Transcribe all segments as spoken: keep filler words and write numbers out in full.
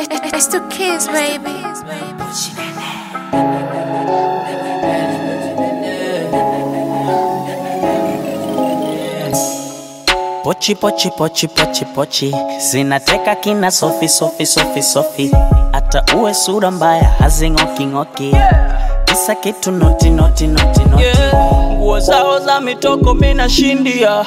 It's the kids, baby. Pochi pochi pochi pochi pochi zinateka kina sofi sofi sofi sofi, hata uwe sura mbaya hazingoki ngoki, kisa kitu noti noti noti noti. Nguo zao za mitoko mina shindia,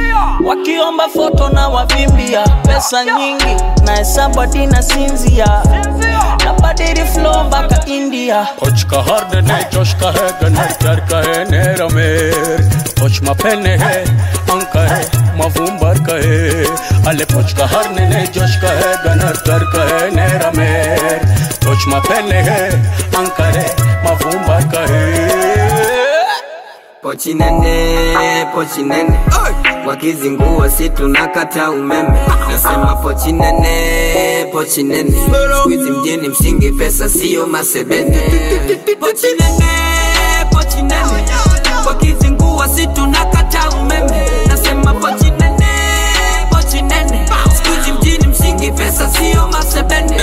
wakiomba foto na wavimbia, pesa nyingi na hesabu hadi na sinzia, na badiri flow mpaka India. Poch ka harne nahi josh ka hai ganar kar ka hai nera mer, poch ma pehne hai anka hai mavumbar ka hai, ale poch ka harne nahi josh ka hai ganar kar ka hai nera mer, poch ma pehne hai anka hai mavumbar ka hai. Pochi nene, pochi nene, wakizingua si tunakata umeme. Nasema pochi nene, pochi nene, squeeze mjini msingi pesa sio masebene. Pochi nene, pochi nene, wakizingua si tunakata umeme. Nasema pochi nene, pochi nene, squeeze mjini msingi pesa sio masebene.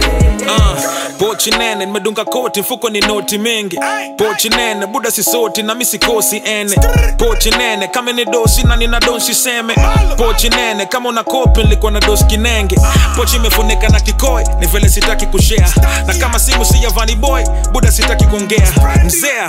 Uh, pochi nene, nimedunga koti mfuko ni noti mingi. Pochi nene, buda si soti na misi kosi ene. Pochi nene, kama ni dosi na nina donsi seme. Pochi nene, kama una kopi nilikuwa na dosi kinenge. Pochi imefunika na kikoi, ni vile sitaki kushare. Na kama simu si ya Vanny Boy, buda sitaki kuongea. Mzea,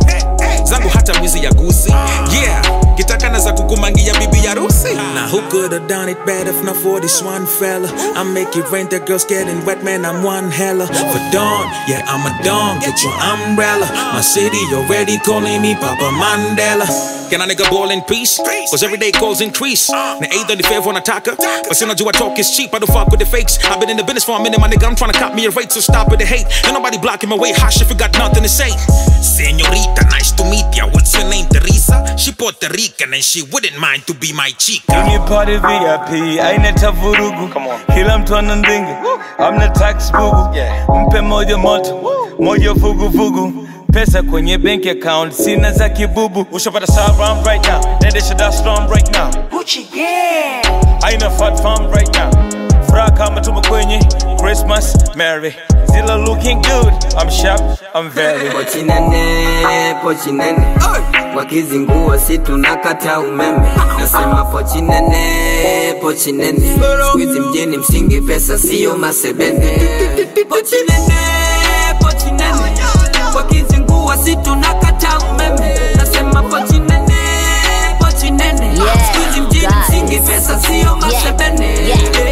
zangu hata mwizi ya gusi. Yeah, kitaka naza kukumangia bibi ya rusi. Now who could have done it better if not for this one fella? I make it rain, the girls getting wet, man, I'm one hella. For dawn, yeah, I'm a dawn, get your umbrella. My city already calling me Papa Mandela. Can a nigga ball in peace? Cause everyday calls increase. Na either the favor nataka, but since I do I talk is cheap, I don't fuck with the fakes. I've been in the business for a minute, my nigga, I'm tryna cop me a rate, so stop with the hate. Ain't nobody blocking my way, hush if you got nothing to say. Señorita, nice to meet ya, what's your name, Teresa? She Puerto Rican and she wouldn't mind to be my chica. Kwenye party V I P, haineta vurugu. Kila mtu anandinga, amna tax bugu. Mpe moja moto, moja vugu vugu. Pesa kwenye bank account, sina za kibubu. Ushapata salam right now, nendesha Dar es Salaam right now. Gucci yeah, Haina fat farm right now. Furaha kama tumo kwenye Christmas, Merry. Zilla looking good, I'm sharp, I'm very. Pochi nene, pochi nene, wakizingua si tunakata umeme. Nasema pochi nene, pochi nene, squeeze mjini msingi pesa sio masebene. Pochi nene, pochi nene, wakizingua si tunakata umeme. Nasema pochi nene, pochi nene, squeeze mjini msingi pesa sio masebene.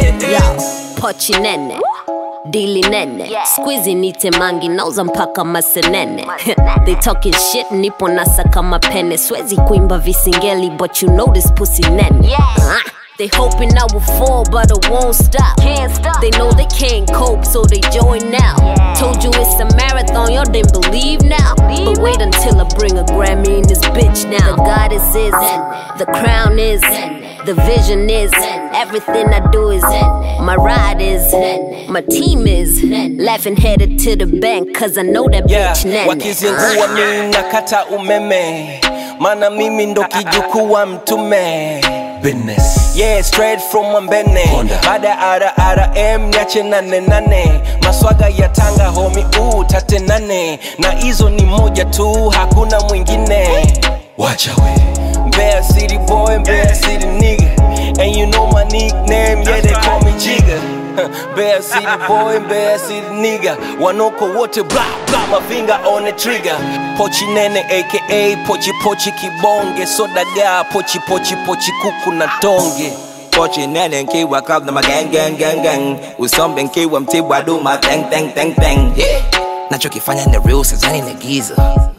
Pochi nene, dili nene, squeezy nite mangi nauza mpaka masenene. They talking shit, nipo nasa kama pene. Swezi kuimba visingeli, but you know this pussy nene. uh, They hoping I will fall, but I won't stop. Can't stop. They know they can't cope, so they join now. Yeah. Told you it's a marathon, y'all didn't believe now. Believe but wait until I bring a Grammy in this bitch now. The goddess is, the crown is, the vision is, everything I do is, my ride is, my team is, laughing headed to the bank, cause I know that yeah, bitch nene. Wakizingua mimi nakata umeme, mana mimi ndo kijukuwa mtume. Business. Yeah, straight from Mwambene. Bada ara ara M nyache nane nane. Maswaga ya Tanga homie uu tate nane. Na hizo ni moja tu hakuna mwingine. Watch away. Mbeya City boy, Mbeya City nigga. And you know my nickname, yeah they call me Jigga. Mbeya City boy, Mbeya City nigga. Wanoko wote blah blah, my finger on the trigger. Pochi nene aka pochi pochi kibonge. Soda ga pochi pochi pochi kuku na tonge. Pochi nene nkiwa club na ma gang gang gang gang. Usombe nkiwa mtibwa do ma tang tang tang tang. Yeah, nachokifanya ni real sizani nagiza.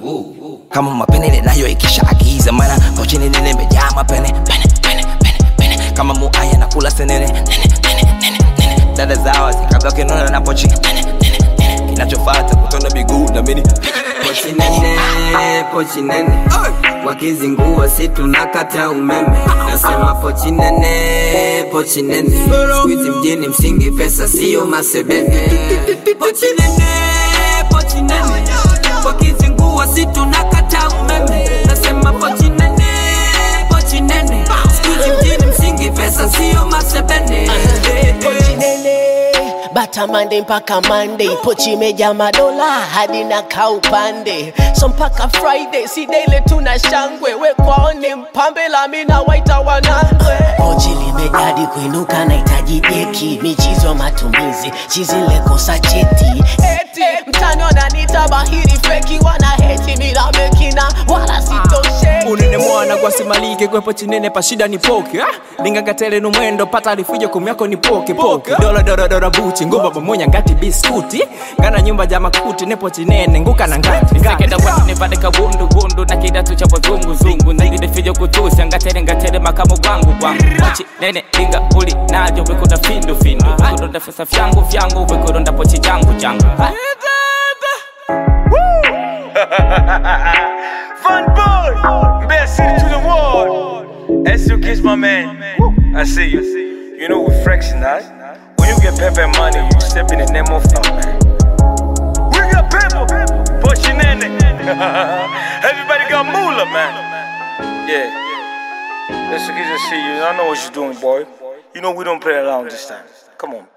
Kama mapene ninayo ikisha agiza. Mana pochi nene nimejaa mapene pene pene pene pene. Kama muaya na kula senene nene nene nene nene. Dada zao zikabloke nona na pochi nene nene nene. Kinachofata kutona miguu na mini. Pochi nene, pochi nene, wakizingua si tunakata umeme. Nasema pochi nene, pochi nene, squeeze mjini msingi pesa sio masebene. Pochi nene, pochi nene, wakizingua si tunakata umeme. Nasema pochi nene, pochi nene, squeeze mjini msingi pesa sio masebene. Pochi nene, bata Monday mpaka Monday, pochi meja madola hadi na kaupande, so mpaka Friday si daily tuna shangwe, we kwaone mpambe la mina waita wanangwe. Pochi limejadi kuinuka na itaji deki, michizo matumizi chizi lekosa cheti, eti mtani wananita bahiri feki, wana heti mila mekina wala sitoshe. Unene mwana kwa simalike kwepo chinene pa shida ni poke ah? Linga gatele numwendo pata alifujo kumyako ni poke poke dola dola dola buchi ngumba pamoja ngati biskuti ngana nyumba jama kuti nepo chinene nguka na ngati sekenda watu nipande kabundu bundu na kidatu cha zungu zungu ndide fijo kutusi ngatele ngatele makamo gwangu gwangu pochi nene linga uli najo wekuda findu findu wekuda fesa fyangu fyangu wekuda pochi jangu jangu Fun boy, best city to the world. S U Kiss my man. I see you. You know we're flexing, right? When you get paper money, you step in the name of fun, man. We got paper, Pochinene. Everybody got moolah, man. Yeah. S U Kiss, I see you. I know what you're doing, boy. You know we don't play around this time. Come on.